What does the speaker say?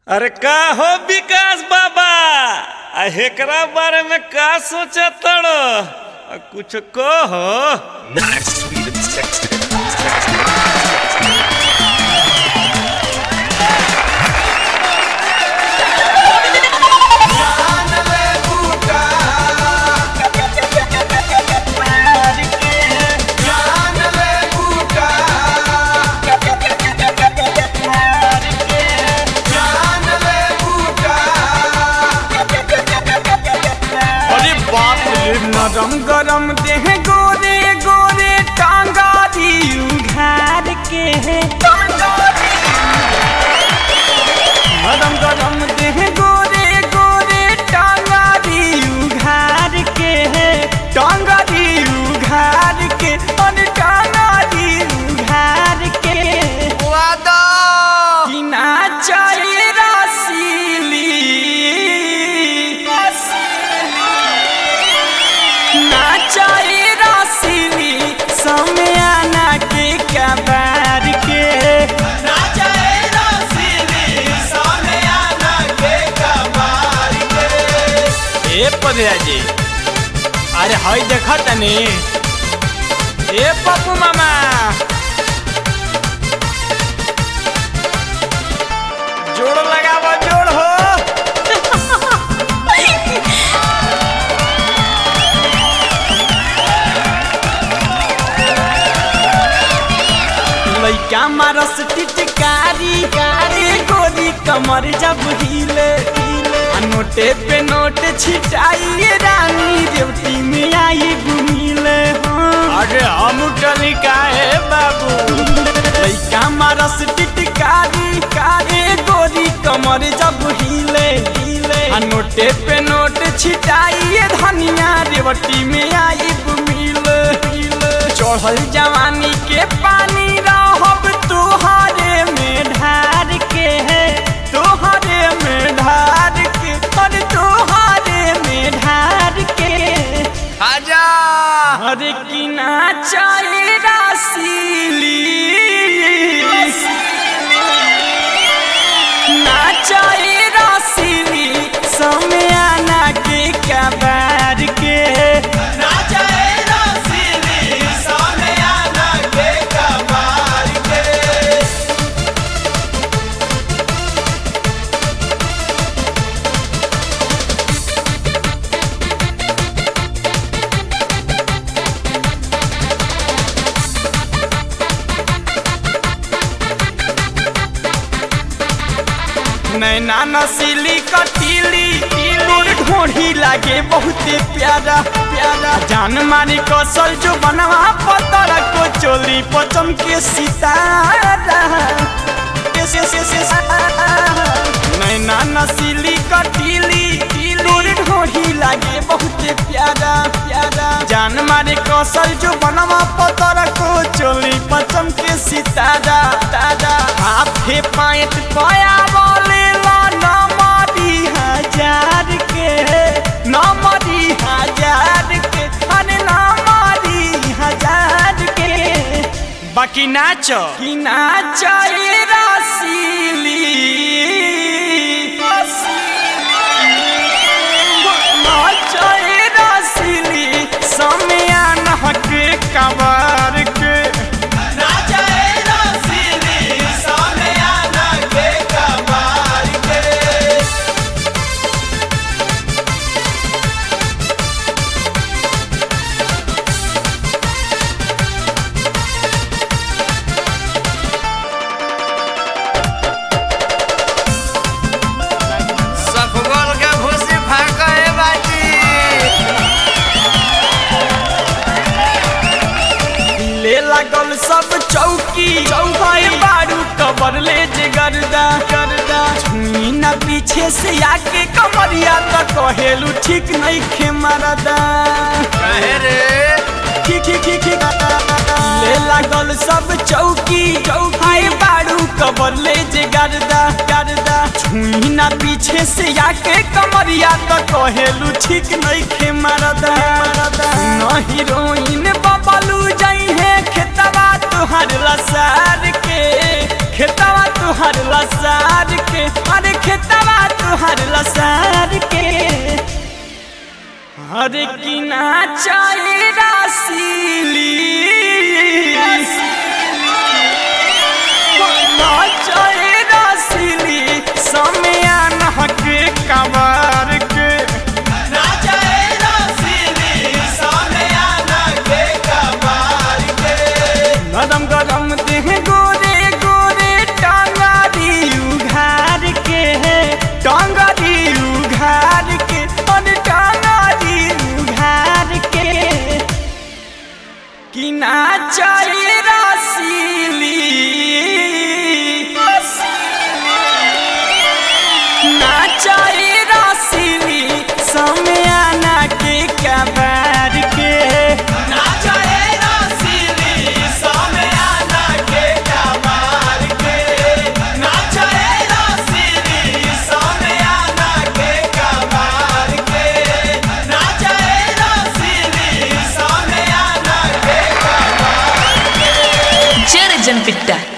अरे का हो विकास बाबा हेकरा बारे में का सोचा तड़ो कुछ कहो। Nice, sweet and sexy. नरम गरम देह गोरे गोरे टांगा दी उघार के नरम गरम देह गोरे गोरे टांगा दी उघार के टांगा दी उघार के और टांगा दी उघार के वादा कि ना चाहिए रसीली नाचाई रसीली समयाना के कबार के नाचाई रसीली समयाना के कबार के। ए पगला जी अरे हई देखा तनी ए पप्पू मामा जोड़ लगावा जोड़ हो लइका मारस टिटकारी कारी गोरी कमर जब हिले नोटे पे नोट छिटाई रानी देवती में आई घुमिले अरे हम टली काहे बाबू लइका मारस टिटकारी कारी गोरी कमर जब हिले नोटे पे नोट छिटाई धनिया देवती में आई घुमिले चढ़ल जवानी के पानी रहब तुहारे में ढार के है तुहारे में ढार के और तुहारे में ढार के आजा अरे की नाचाई रसीली नाचाई रसीली समयाना के कबार के नैना नसीली कटीली ढोढ़ी लागे बहुत प्यारा प्यारा जान मारी कौशल जो बनवा पतर को चोली पचम के सितारा नैना नसीली कटीली ढोढ़ी लागे बहुत प्यारा प्यारा जान मारे कौशल जो बनवा पतर को चोली पचम के सितारा दादा हाथे पाएट पाया बोले हजार के नमरी हजार के अरे नमरी हजार के बाकी नाच कि नाच रसीली नाच रसीली समयाना के कबार के नाच रसीली समयाना के कबार के। लागल सब चौकी चौकी बारू कबर ले जे गर्दा गर्दा छुई न पीछे से आके कमरिया तो कहेलू ठीक नहीं खे मरदा कहे रे ठीक ले लागल सब चौकी चौकी बारू कबर ले जे गर्दा गर्दा छुई न पीछे से आके कमरिया तो कहेलू ठीक नहीं खे मरदा न हीरोइन बबलू जाई है खेतवा तुहार लसार के खेतवा तुहर लसार के, अरे खेतवा तुहर लसार के। अरे की नाचे रसीली नाचे रसीली समियान के कमर के, गरम गरम देह गोरे गोरे टांगारी उघार के, टांगारी उघार के, और टांगारी उघार के। कि नाचे रसीली नाचे रसीली समियाना के कबार के, Pitta